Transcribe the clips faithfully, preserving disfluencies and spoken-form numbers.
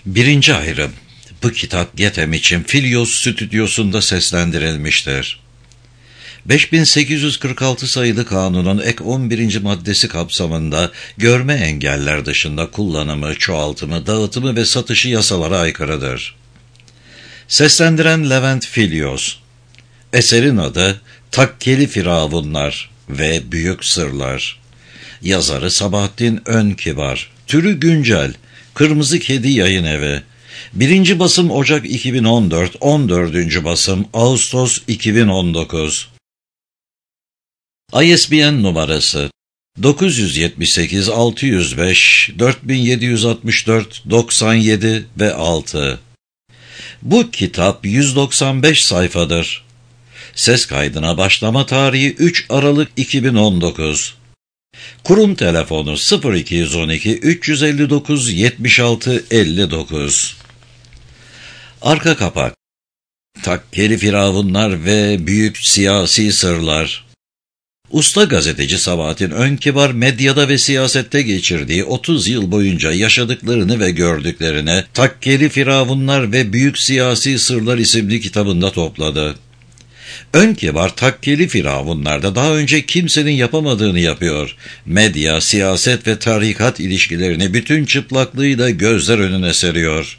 Birinci ayrım. Bu kitap Getem için Filyos stüdyosunda seslendirilmiştir. beş bin sekiz yüz kırk altı sayılı kanunun ek on birinci maddesi kapsamında görme engeller dışında kullanımı, çoğaltımı, dağıtımı ve satışı yasalara aykırıdır. Seslendiren Levent Filyos. Eserin adı Takkeli Firavunlar ve Büyük Sırlar. Yazarı Sabahattin Önkibar. Türü güncel. Kırmızı Kedi Yayınevi. Birinci basım Ocak iki bin on dört, on dördüncü basım Ağustos iki bin on dokuz. I S B N numarası dokuz yüz yetmiş sekiz altı yüz beş dört bin yedi yüz altmış dört doksan yedi ve altı. Bu kitap yüz doksan beş sayfadır. Ses kaydına başlama tarihi üç Aralık iki bin on dokuz. Kurum telefonu sıfır iki yüz on iki üç yüz elli dokuz yetmiş altı elli dokuz. Arka kapak. Takkeli Firavunlar ve Büyük Siyasi Sırlar. Usta gazeteci Sabahattin Önkibar medyada ve siyasette geçirdiği otuz yıl boyunca yaşadıklarını ve gördüklerini Takkeli Firavunlar ve Büyük Siyasi Sırlar isimli kitabında topladı. Önkibar Takkeli Firavunlar'da daha önce kimsenin yapamadığını yapıyor. Medya, siyaset ve tarikat ilişkilerini bütün çıplaklığıyla gözler önüne seriyor.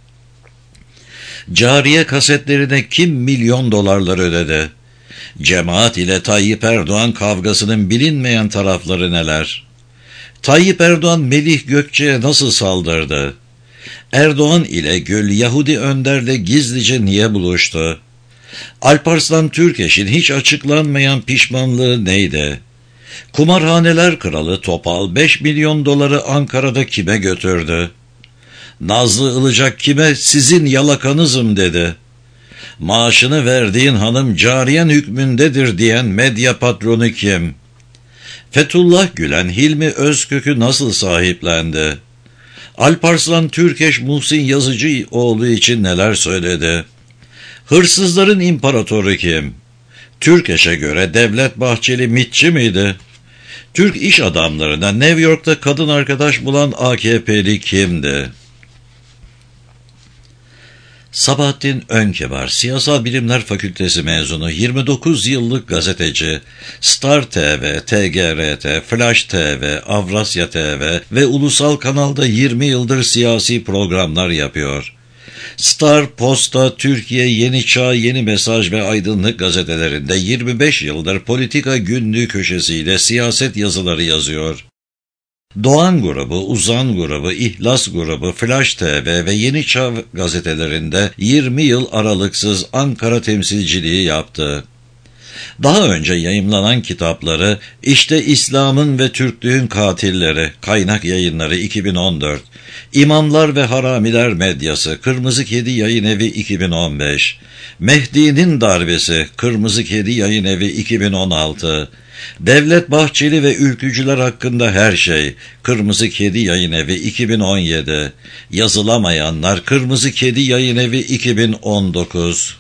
Cariye kasetlerine kim milyon dolarlar ödedi? Cemaat ile Tayyip Erdoğan kavgasının bilinmeyen tarafları neler? Tayyip Erdoğan Melih Gökçe'ye nasıl saldırdı? Erdoğan ile Gül Yahudi Önder'le gizlice niye buluştu? Alparslan Türkeş'in hiç açıklanmayan pişmanlığı neydi? Kumarhaneler kralı Topal beş milyon doları Ankara'da kime götürdü? Nazlı Ilıcak kime sizin yalakanızım dedi? Maaşını verdiğin hanım cariyen hükmündedir diyen medya patronu kim? Fethullah Gülen Hilmi Özkök'ü nasıl sahiplendi? Alparslan Türkeş Muhsin Yazıcıoğlu için neler söyledi? Hırsızların imparatoru kim? Türkeş'e göre Devlet Bahçeli mitçi miydi? Türk iş adamlarına New York'ta kadın arkadaş bulan A K P'li kimdi? Sabahattin Önkibar, Siyasal Bilimler Fakültesi mezunu, yirmi dokuz yıllık gazeteci, Star T V, T G R T, Flash T V, Avrasya T V ve Ulusal Kanal'da yirmi yıldır siyasi programlar yapıyor. Star, Posta, Türkiye, Yeni Çağ, Yeni Mesaj ve Aydınlık gazetelerinde yirmi beş yıldır politika günlüğü köşesiyle siyaset yazıları yazıyor. Doğan grubu, Uzan grubu, İhlas grubu, Flash T V ve Yeni Çağ gazetelerinde yirmi yıl aralıksız Ankara temsilciliği yaptı. Daha önce yayımlanan kitapları İşte İslam'ın ve Türklüğün Katilleri, Kaynak Yayınları iki bin on dört, İmamlar ve Haramiler Medyası, Kırmızı Kedi Yayınevi iki bin on beş, Mehdi'nin Darbesi, Kırmızı Kedi Yayınevi iki bin on altı, Devlet Bahçeli ve Ülkücüler Hakkında Her Şey, Kırmızı Kedi Yayınevi iki bin on yedi, Yazılamayanlar, Kırmızı Kedi Yayınevi iki bin on dokuz.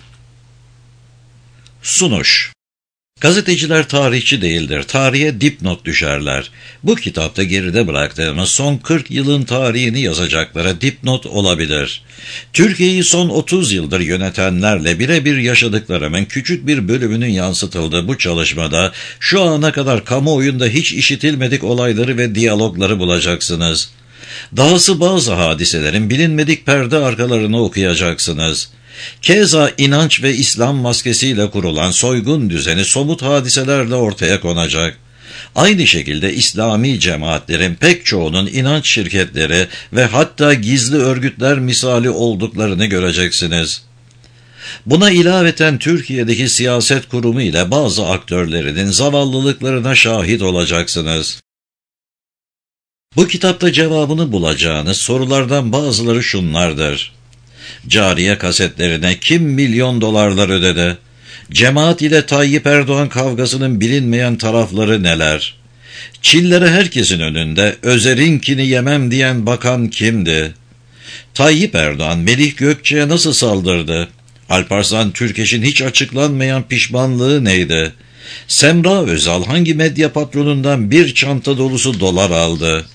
Sunuş. Gazeteciler tarihçi değildir, tarihe dipnot düşerler. Bu kitapta geride bıraktığımız son kırk yılın tarihini yazacaklara dipnot olabilir. Türkiye'yi son otuz yıldır yönetenlerle birebir yaşadıklarımın küçük bir bölümünün yansıtıldığı bu çalışmada şu ana kadar kamuoyunda hiç işitilmedik olayları ve diyalogları bulacaksınız. Dahası bazı hadiselerin bilinmedik perde arkalarını okuyacaksınız. Keza inanç ve İslam maskesiyle kurulan soygun düzeni somut hadiselerle ortaya konacak. Aynı şekilde İslami cemaatlerin pek çoğunun inanç şirketleri ve hatta gizli örgütler misali olduklarını göreceksiniz. Buna ilaveten Türkiye'deki siyaset kurumu ile bazı aktörlerinin zavallılıklarına şahit olacaksınız. Bu kitapta cevabını bulacağınız sorulardan bazıları şunlardır. Cariye kasetlerine kim milyon dolarlar ödedi? Cemaat ile Tayyip Erdoğan kavgasının bilinmeyen tarafları neler? Çillere herkesin önünde Özer'inkini yemem diyen bakan kimdi? Tayyip Erdoğan Melih Gökçe'ye nasıl saldırdı? Alparslan Türkeş'in hiç açıklanmayan pişmanlığı neydi? Semra Özal hangi medya patronundan bir çanta dolusu dolar aldı?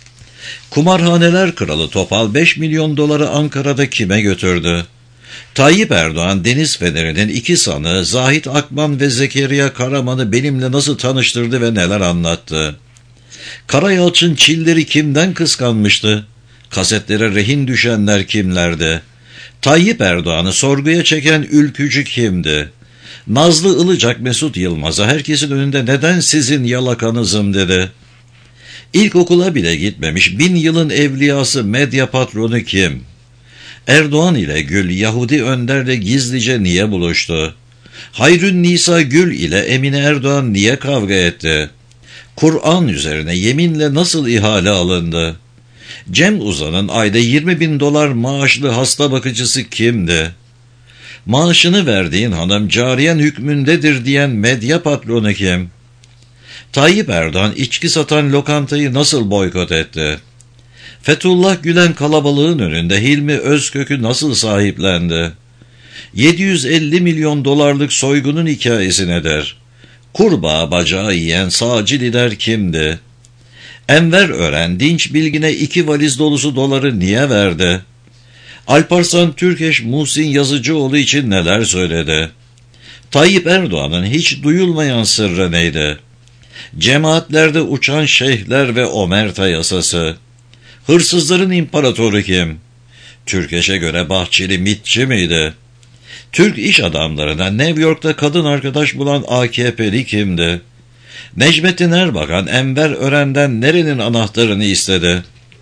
Kumarhaneler kralı Topal beş milyon doları Ankara'da kime götürdü? Tayyip Erdoğan Deniz Feneri'nin iki sanığı Zahit Akman ve Zekeriya Karaman'ı benimle nasıl tanıştırdı ve neler anlattı? Karayalçın çilleri kimden kıskanmıştı? Kasetlere rehin düşenler kimlerdi? Tayyip Erdoğan'ı sorguya çeken ülkücü kimdi? Nazlı Ilıcak Mesut Yılmaz'a herkesin önünde neden sizin yalakanızım dedi. İlkokula bile gitmemiş bin yılın evliyası medya patronu kim? Erdoğan ile Gül Yahudi Önder'le gizlice niye buluştu? Hayrün Nisa Gül ile Emine Erdoğan niye kavga etti? Kur'an üzerine yeminle nasıl ihale alındı? Cem Uzan'ın ayda yirmi bin dolar maaşlı hasta bakıcısı kimdi? Maaşını verdiğin hanım cariyen hükmündedir diyen medya patronu kim? Tayyip Erdoğan içki satan lokantayı nasıl boykot etti? Fethullah Gülen kalabalığın önünde Hilmi Özkök'ü nasıl sahiplendi? yedi yüz elli milyon dolarlık soygunun hikayesi nedir? Kurbağa bacağı yiyen sağcı lider kimdi? Enver Ören Dinç Bilgin'e iki valiz dolusu doları niye verdi? Alparslan Türkeş Muhsin Yazıcıoğlu için neler söyledi? Tayyip Erdoğan'ın hiç duyulmayan sırrı neydi? Cemaatlerde uçan şeyhler ve omerta yasası. Hırsızların imparatoru kim? Türkeş'e göre Bahçeli mitçi miydi? Türk iş adamlarına New York'ta kadın arkadaş bulan A K P'li kimdi? Necmettin Erbakan Enver Ören'den nerenin anahtarını istedi?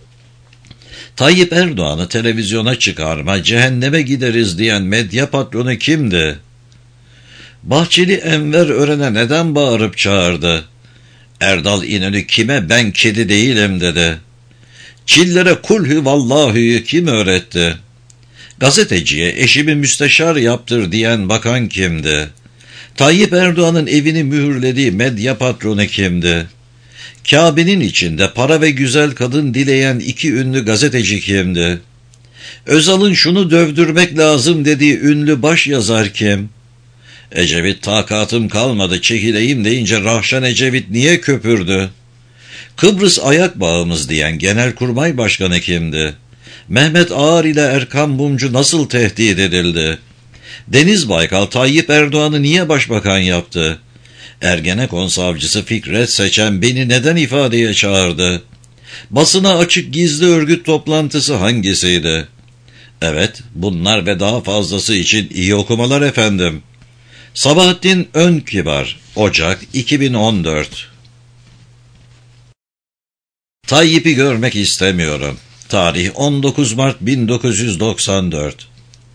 Tayyip Erdoğan'ı televizyona çıkarma, cehenneme gideriz diyen medya patronu kimdi? Bahçeli Enver Ören'e neden bağırıp çağırdı? Erdal İnönü kime ben kedi değilim dedi? Çillere kulhü vallahü'yü kim öğretti? Gazeteciye eşimi müsteşar yaptır diyen bakan kimdi? Tayyip Erdoğan'ın evini mühürlediği medya patronu kimdi? Kabe'nin içinde para ve güzel kadın dileyen iki ünlü gazeteci kimdi? Özal'ın şunu dövdürmek lazım dediği ünlü başyazar kim? Ecevit takatım kalmadı çekileyim deyince Rahşan Ecevit niye köpürdü? Kıbrıs ayak bağımız diyen Genelkurmay Başkanı kimdi? Mehmet Ağar ile Erkan Mumcu nasıl tehdit edildi? Deniz Baykal Tayyip Erdoğan'ı niye başbakan yaptı? Ergenekon savcısı Fikret Seçen beni neden ifadeye çağırdı? Basına açık gizli örgüt toplantısı hangisiydi? Evet, bunlar ve daha fazlası için iyi okumalar efendim. Sabahattin Önkibar, Ocak iki bin on dört. Tayyip'i görmek istemiyorum. Tarih on dokuz Mart bin dokuz yüz doksan dört.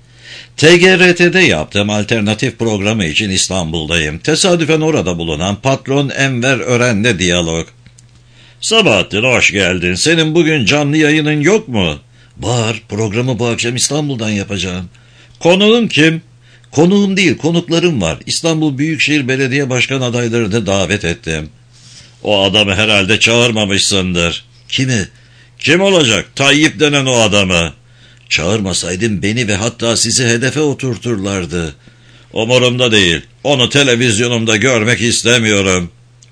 T G R T'de yaptığım alternatif programı için İstanbul'dayım. Tesadüfen orada bulunan patron Enver Ören'le diyalog. Sabahattin hoş geldin. Senin bugün canlı yayının yok mu? Var, programı bu akşam İstanbul'dan yapacağım. Konuğun kim? Konuğum değil, konuklarım var. İstanbul Büyükşehir Belediye Başkan adayları da davet ettim. O adamı herhalde çağırmamışsındır. Kimi? Kim olacak? Tayyip denen o adamı. Çağırmasaydım beni ve hatta sizi hedefe oturturlardı. Umurumda değil. Onu televizyonumda görmek istemiyorum.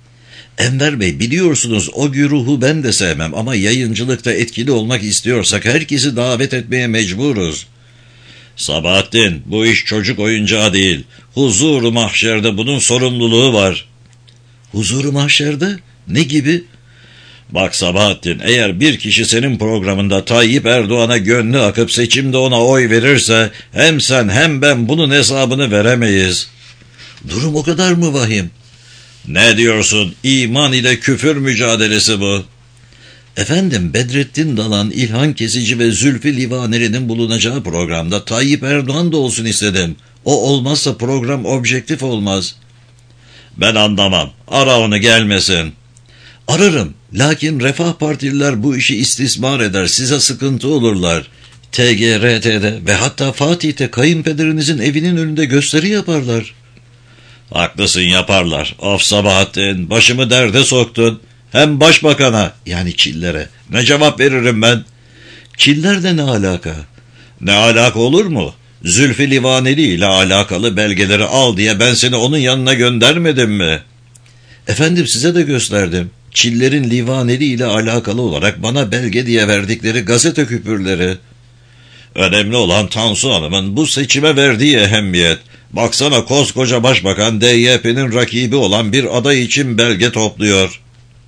Enver Bey, biliyorsunuz o güruhu ben de sevmem ama yayıncılıkta etkili olmak istiyorsak herkesi davet etmeye mecburuz. Sabahattin, bu iş çocuk oyuncağı değil. Huzur-u mahşerde bunun sorumluluğu var. Huzur-u mahşerde? Ne gibi? Bak Sabahattin, eğer bir kişi senin programında Tayyip Erdoğan'a gönlü akıp seçimde ona oy verirse hem sen hem ben bunun hesabını veremeyiz. Durum o kadar mı vahim? Ne diyorsun? İman ile küfür mücadelesi bu. Efendim, Bedrettin Dalan, İlhan Kesici ve Zülfü Livaneli'nin bulunacağı programda Tayyip Erdoğan da olsun istedim. O olmazsa program objektif olmaz. Ben anlamam. Ara onu gelmesin. Ararım. Lakin Refah Partililer bu işi istismar eder. Size sıkıntı olurlar. T G R T'de ve hatta Fatih'te kayınpederinizin evinin önünde gösteri yaparlar. Haklısın, yaparlar. Of Sabahattin, başımı derde soktun. Hem başbakana, yani Çiller'e ne cevap veririm ben? Çiller'de ne alaka? Ne alaka olur mu? Zülfü Livaneli ile alakalı belgeleri al diye ben seni onun yanına göndermedim mi? Efendim, size de gösterdim. Çillerin Livaneli ile alakalı olarak bana belge diye verdikleri gazete küpürleri. Önemli olan Tansu Hanım'ın bu seçime verdiği ehemmiyet. Baksana, koskoca başbakan D Y P'nin rakibi olan bir aday için belge topluyor.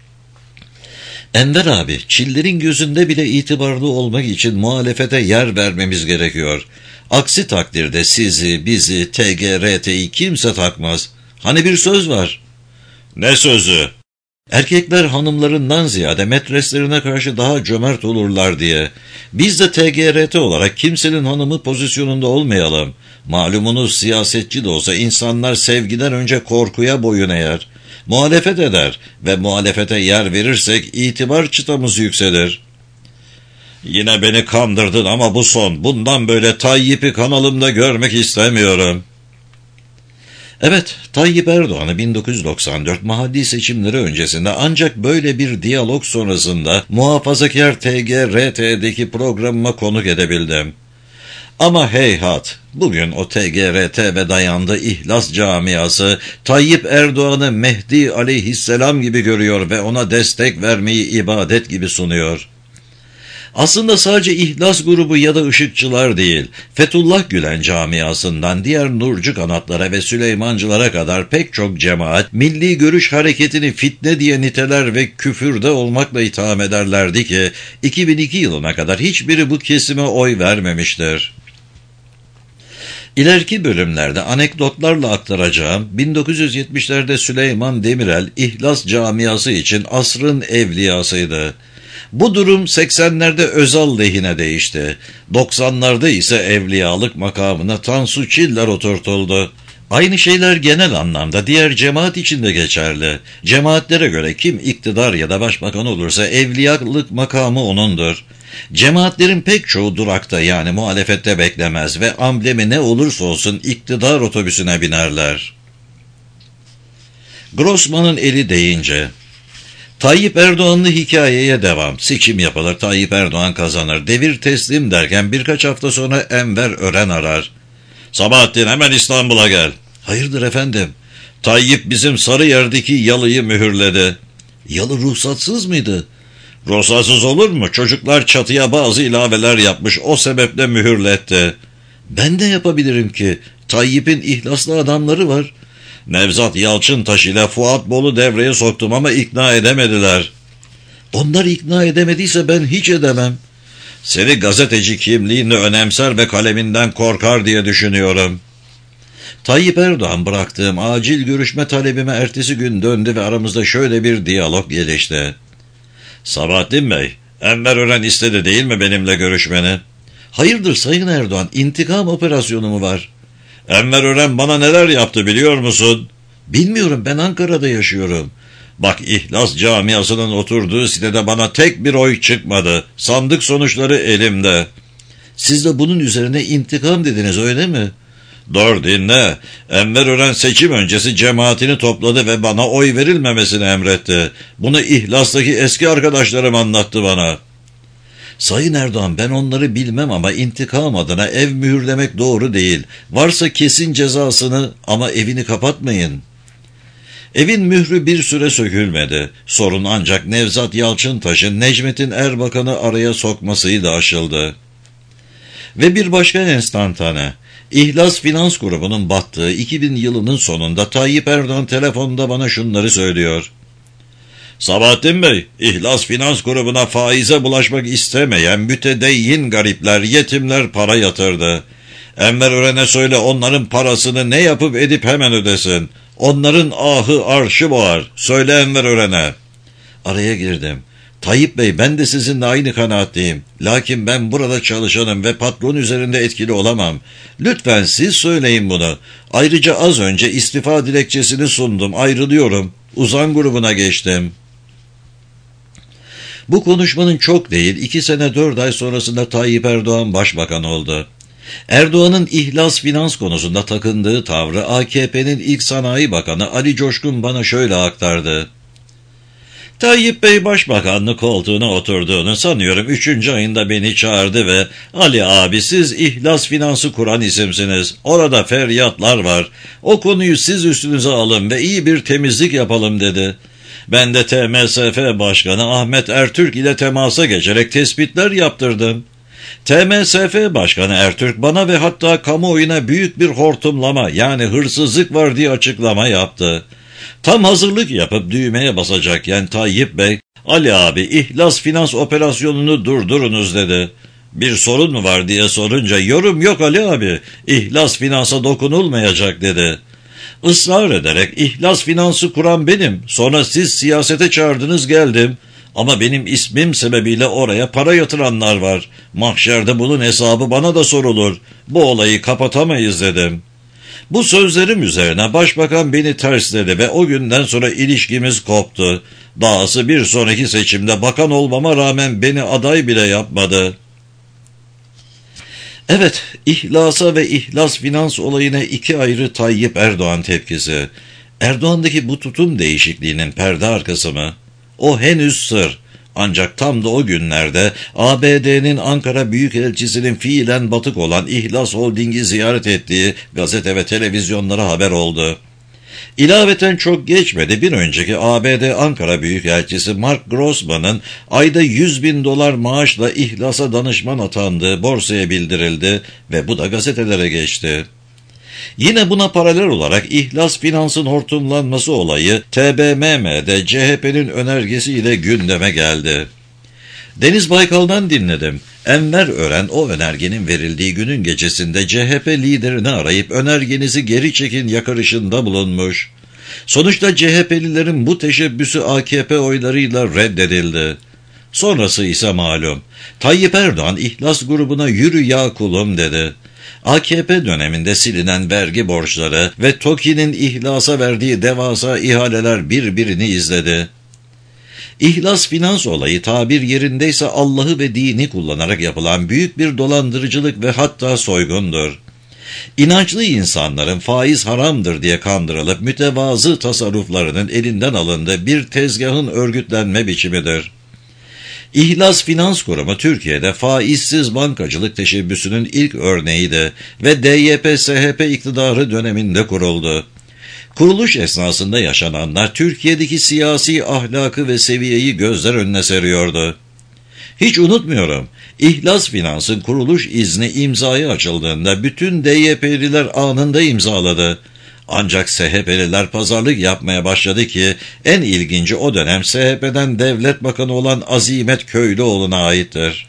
Enver abi, Çillerin gözünde bile itibarlı olmak için muhalefete yer vermemiz gerekiyor. Aksi takdirde sizi, bizi, T G R T'yi kimse takmaz. Hani bir söz var. Ne sözü? Erkekler hanımlarından ziyade metreslerine karşı daha cömert olurlar diye. Biz de T G R T olarak kimsenin hanımı pozisyonunda olmayalım. Malumunuz, siyasetçi de olsa insanlar sevgiden önce korkuya boyun eğer. Muhalefet eder ve muhalefete yer verirsek itibar çıtamız yükselir. Yine beni kandırdın ama bu son. Bundan böyle Tayyip'i kanalımda görmek istemiyorum. Evet, Tayyip Erdoğan'ı bin dokuz yüz doksan dört mahalli seçimleri öncesinde ancak böyle bir diyalog sonrasında muhafazakar T G R T'deki programıma konuk edebildim. Ama heyhat, bugün o T G R T ve dayandığı İhlas camiası Tayyip Erdoğan'ı Mehdi aleyhisselam gibi görüyor ve ona destek vermeyi ibadet gibi sunuyor. Aslında sadece İhlas grubu ya da Işıkçılar değil, Fethullah Gülen camiasından diğer Nurcu kanatlara ve Süleymancılara kadar pek çok cemaat, milli görüş hareketini fitne diye niteler ve küfürde olmakla itham ederlerdi ki, iki bin iki yılına kadar hiçbiri bu kesime oy vermemiştir. İleriki bölümlerde anekdotlarla aktaracağım, bin dokuz yüz yetmişlerde Süleyman Demirel, İhlas camiası için asrın evliyasıydı. Bu durum seksenlerde Özal lehine değişti. doksanlarda ise evliyalık makamına Tansu Çiller oturtuldu. Aynı şeyler genel anlamda diğer cemaat için de geçerli. Cemaatlere göre kim iktidar ya da başbakan olursa evliyalık makamı onundur. Cemaatlerin pek çoğu durakta, yani muhalefette beklemez ve amblemi ne olursa olsun iktidar otobüsüne binerler. Grossman'ın eli değince... Tayyip Erdoğan'lı hikayeye devam. Seçim yapılır, Tayyip Erdoğan kazanır. Devir teslim derken birkaç hafta sonra Enver Ören arar. Sabahattin, hemen İstanbul'a gel. Hayırdır efendim? Tayyip bizim Sarıyer'deki yalıyı mühürledi. Yalı ruhsatsız mıydı? Ruhsatsız olur mu? Çocuklar çatıya bazı ilaveler yapmış, o sebeple mühürletti. Ben de yapabilirim ki. Tayyip'in ihlaslı adamları var. Nevzat Yalçıntaş ile Fuat Bol'u devreye soktum ama ikna edemediler. Onlar ikna edemediyse ben hiç edemem. Seni gazeteci kimliğinle önemser ve kaleminden korkar diye düşünüyorum. Tayyip Erdoğan bıraktığım acil görüşme talebime ertesi gün döndü ve aramızda şöyle bir diyalog gelişti. Sabahattin Bey, Enver Ören istedi değil mi benimle görüşmeni? Hayırdır Sayın Erdoğan, intikam operasyonu mu var? Enver Ören bana neler yaptı biliyor musun? Bilmiyorum, ben Ankara'da yaşıyorum. Bak, İhlas camiasının oturduğu sitede bana tek bir oy çıkmadı. Sandık sonuçları elimde. Siz de bunun üzerine intikam dediniz, öyle mi? Dur dinle. Enver Ören seçim öncesi cemaatini topladı ve bana oy verilmemesini emretti. Bunu İhlas'taki eski arkadaşlarım anlattı bana. Sayın Erdoğan, ben onları bilmem ama intikam adına ev mühürlemek doğru değil. Varsa kesin cezasını, ama evini kapatmayın. Evin mührü bir süre sökülmedi. Sorun ancak Nevzat Yalçıntaş'ın Necmettin Erbakan'ı araya sokmasıyla aşıldı. Ve bir başka enstantane. İhlas Finans Grubu'nun battığı iki bin yılının sonunda Tayyip Erdoğan telefonda bana şunları söylüyor. Sabahattin Bey, İhlas Finans Grubu'na faize bulaşmak istemeyen mütedeyyin garipler, yetimler para yatırdı. Enver Ören'e söyle onların parasını ne yapıp edip hemen ödesin. Onların ahı arşı boğar. Söyle Enver Ören'e. Araya girdim. Tayyip Bey, ben de sizinle aynı kanaatteyim. Lakin ben burada çalışanım ve patron üzerinde etkili olamam. Lütfen siz söyleyin bunu. Ayrıca az önce istifa dilekçesini sundum. Ayrılıyorum. Uzan grubuna geçtim. Bu konuşmanın çok değil, iki sene dört ay sonrasında Tayyip Erdoğan başbakan oldu. Erdoğan'ın İhlas Finans konusunda takındığı tavrı A K P'nin ilk sanayi bakanı Ali Coşkun bana şöyle aktardı. Tayyip Bey başbakanlık koltuğuna oturduğunu sanıyorum üçüncü ayında beni çağırdı ve Ali abi, siz İhlas Finans'ı kuran isimsiniz. Orada feryatlar var. O konuyu siz üstünüze alın ve iyi bir temizlik yapalım dedi. Ben de T M S F Başkanı Ahmet Ertürk ile temasa geçerek tespitler yaptırdım. T M S F Başkanı Ertürk bana ve hatta kamuoyuna büyük bir hortumlama, yani hırsızlık var diye açıklama yaptı. Tam hazırlık yapıp düğmeye basacakken Tayyip Bey, "Ali abi, İhlas Finans operasyonunu durdurunuz" dedi. Bir sorun mu var diye sorunca, "Yorum yok Ali abi, İhlas Finans'a dokunulmayacak" dedi. Israr ederek, "İhlas Finans'ı kuran benim, sonra siz siyasete çağırdınız, geldim. Ama benim ismim sebebiyle oraya para yatıranlar var. Mahşerde bunun hesabı bana da sorulur. Bu olayı kapatamayız" dedim. Bu sözlerim üzerine başbakan beni tersledi ve o günden sonra ilişkimiz koptu. Dahası bir sonraki seçimde bakan olmama rağmen beni aday bile yapmadı. Evet, İhlas'a ve İhlas Finans olayına iki ayrı Tayyip Erdoğan tepkisi. Erdoğan'daki bu tutum değişikliğinin perde arkası mı? O henüz sır. Ancak tam da o günlerde A B D'nin Ankara Büyükelçisi'nin fiilen batık olan İhlas Holding'i ziyaret ettiği gazete ve televizyonlara haber oldu. İlaveten çok geçmedi, bir önceki A B D Ankara Büyükelçisi Mark Grossman'ın ayda yüz bin dolar maaşla İhlas'a danışman atandığı borsaya bildirildi ve bu da gazetelere geçti. Yine buna paralel olarak İhlas Finans'ın hortumlanması olayı T B M M'de C H P'nin önergesiyle gündeme geldi. Deniz Baykal'dan dinledim. Enver Ören o önergenin verildiği günün gecesinde C H P liderini arayıp önergenizi geri çekin yakarışında bulunmuş. Sonuçta C H P'lilerin bu teşebbüsü A K P oylarıyla reddedildi. Sonrası ise malum. Tayyip Erdoğan İhlas grubuna "Yürü ya kulum" dedi. A K P döneminde silinen vergi borçları ve TOKİ'nin İhlas'a verdiği devasa ihaleler birbirini izledi. İhlas Finans olayı tabir yerindeyse Allah'ı ve dini kullanarak yapılan büyük bir dolandırıcılık ve hatta soygundur. İnançlı insanların faiz haramdır diye kandırılıp mütevazı tasarruflarının elinden alındığı bir tezgahın örgütlenme biçimidir. İhlas Finans Kurumu Türkiye'de faizsiz bankacılık teşebbüsünün ilk örneğiydi ve D Y P S H P iktidarı döneminde kuruldu. Kuruluş esnasında yaşananlar Türkiye'deki siyasi ahlakı ve seviyeyi gözler önüne seriyordu. Hiç unutmuyorum, İhlas Finans'ın kuruluş izni imzaya açıldığında bütün D Y P'liler anında imzaladı. Ancak S H P'liler pazarlık yapmaya başladı ki en ilginci o dönem S H P'den devlet bakanı olan Azimet Köylüoğlu'na aittir.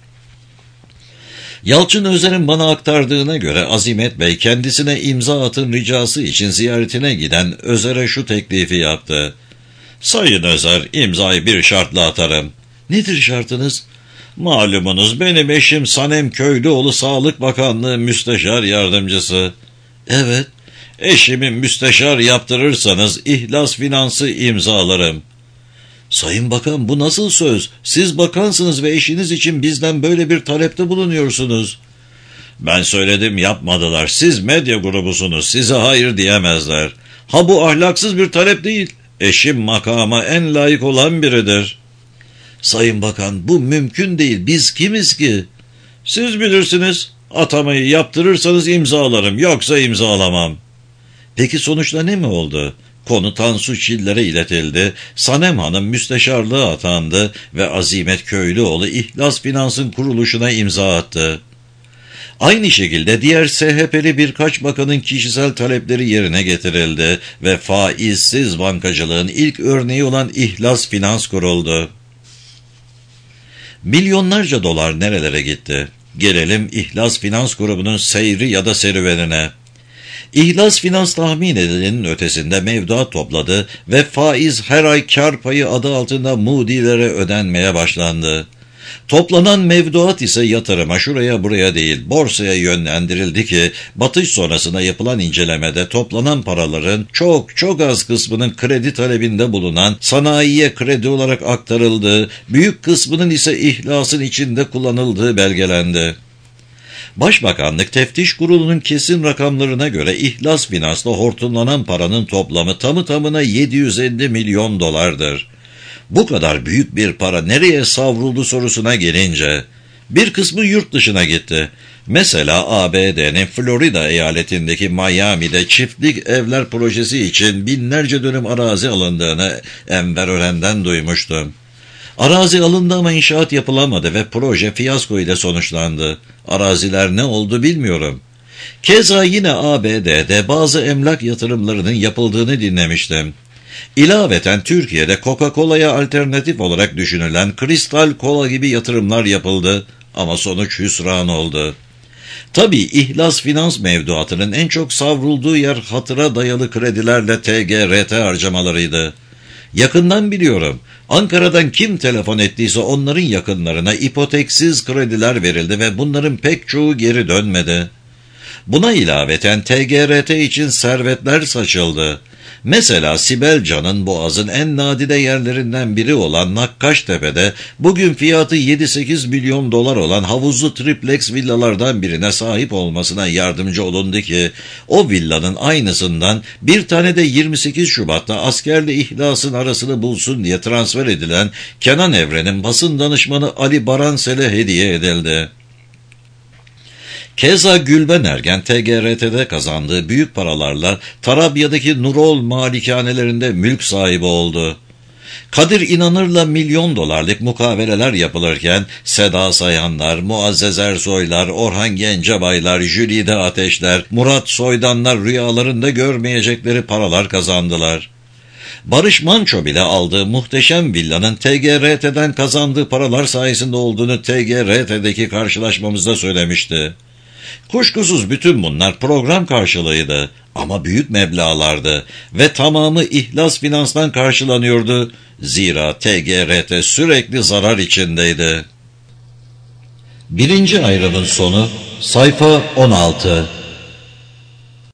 Yalçın Özer'in bana aktardığına göre Azimet Bey kendisine imza atın ricası için ziyaretine giden Özer'e şu teklifi yaptı. "Sayın Özer, imzayı bir şartla atarım." "Nedir şartınız?" "Malumunuz benim eşim Sanem Köylüoğlu Sağlık Bakanlığı Müsteşar Yardımcısı." "Evet." "Eşimi müsteşar yaptırırsanız İhlas Finans'ı imzalarım." "Sayın Bakan, bu nasıl söz? Siz bakansınız ve eşiniz için bizden böyle bir talepte bulunuyorsunuz." "Ben söyledim, yapmadılar. Siz medya grubusunuz, size hayır diyemezler. Ha, bu ahlaksız bir talep değil. Eşim makama en layık olan biridir." "Sayın Bakan, bu mümkün değil. Biz kimiz ki?" "Siz bilirsiniz. Atamayı yaptırırsanız imzalarım, yoksa imzalamam." Peki sonuçta ne mi oldu? Konu Tansu Çiller'e iletildi, Sanem Hanım müsteşarlığa atandı ve Azimet Köylüoğlu İhlas Finans'ın kuruluşuna imza attı. Aynı şekilde diğer S H P'li birkaç bakanın kişisel talepleri yerine getirildi ve faizsiz bankacılığın ilk örneği olan İhlas Finans kuruldu. Milyonlarca dolar nerelere gitti? Gelelim İhlas Finans grubunun seyri ya da serüvenine. İhlas Finans tahmin edilenin ötesinde mevduat topladı ve faiz her ay kar payı adı altında Moody'lere ödenmeye başlandı. Toplanan mevduat ise yatırıma, şuraya buraya değil borsaya yönlendirildi ki batış sonrasında yapılan incelemede toplanan paraların çok çok az kısmının kredi talebinde bulunan sanayiye kredi olarak aktarıldığı, büyük kısmının ise ihlasın içinde kullanıldığı belgelendi. Başbakanlık Teftiş Kurulu'nun kesin rakamlarına göre İhlas Finans'la hortumlanan paranın toplamı tamı tamına yedi yüz elli milyon dolardır. Bu kadar büyük bir para nereye savruldu sorusuna gelince, bir kısmı yurt dışına gitti. Mesela A B D'nin Florida eyaletindeki Miami'de çiftlik evler projesi için binlerce dönüm arazi alındığını Enver Ören'den duymuştum. Arazi alındı ama inşaat yapılamadı ve proje fiyasko ile sonuçlandı. Araziler ne oldu bilmiyorum. Keza yine A B D'de bazı emlak yatırımlarının yapıldığını dinlemiştim. İlaveten Türkiye'de Coca-Cola'ya alternatif olarak düşünülen Kristal Kola gibi yatırımlar yapıldı ama sonuç hüsran oldu. Tabii ihlas finans mevduatının en çok savrulduğu yer hatıra dayalı kredilerle T G R T harcamalarıydı. Yakından biliyorum. Ankara'dan kim telefon ettiyse onların yakınlarına ipoteksiz krediler verildi ve bunların pek çoğu geri dönmedi. Buna ilaveten T G R T için servetler saçıldı. Mesela Sibel Can'ın Boğaz'ın en nadide yerlerinden biri olan Nakkaştepe'de bugün fiyatı yedi sekiz milyon dolar olan havuzlu triplex villalardan birine sahip olmasına yardımcı olundu ki o villanın aynısından bir tane de yirmi sekiz Şubat'ta askerle ihlasın arasını bulsun diye transfer edilen Kenan Evren'in basın danışmanı Ali Baransel'e hediye edildi. Keza Gülben Ergen T G R T'de kazandığı büyük paralarla Tarabya'daki Nurol malikanelerinde mülk sahibi oldu. Kadir İnanır'la milyon dolarlık mukaveleler yapılırken Seda Sayanlar, Muazzez Ersoylar, Orhan Gencebaylar, Jülide Ateşler, Murat Soydanlar rüyalarında görmeyecekleri paralar kazandılar. Barış Manço bile aldığı muhteşem villanın T G R T'den kazandığı paralar sayesinde olduğunu T G R T'deki karşılaşmamızda söylemişti. Kuşkusuz bütün bunlar program karşılığıydı ama büyük meblağlardı ve tamamı ihlas finanstan karşılanıyordu. Zira T G R T sürekli zarar içindeydi. Birinci ayrımın sonu sayfa on altı.